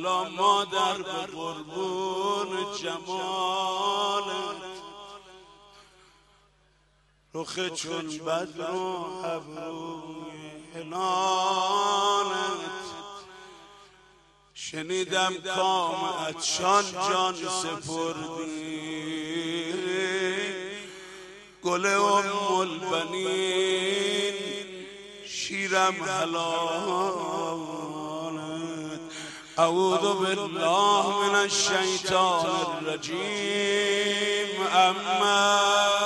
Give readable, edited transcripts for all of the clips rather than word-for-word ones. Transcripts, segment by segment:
الا مادر به قربون جمالت، رخ چون بدر و ابروی هلالت. شنیدم کام عطشان جان سپردی، گل ام البنین شیرم حلالت. اعوذ بالله من الشیطان الرجیم. اما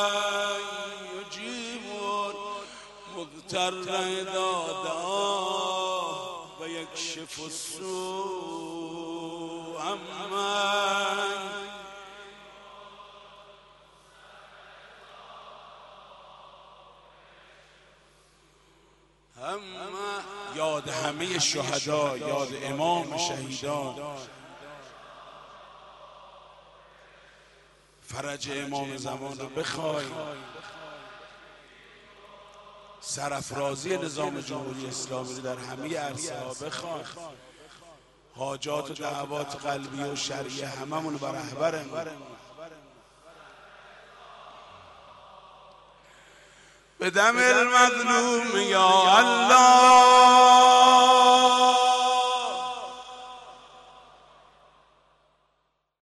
یجیب المضطر اذا دعاه و یکشف السوء. یاد همه شهدا، یاد امام شهیدان، فرج امام زمان رو بخوای، سرافرازی نظام جمهوری اسلامی رو در همه عرصه ها بخوای، حاجات و دعوات قلبی و شرعی هممون بر رهبرمون. به دم المظلوم یا الله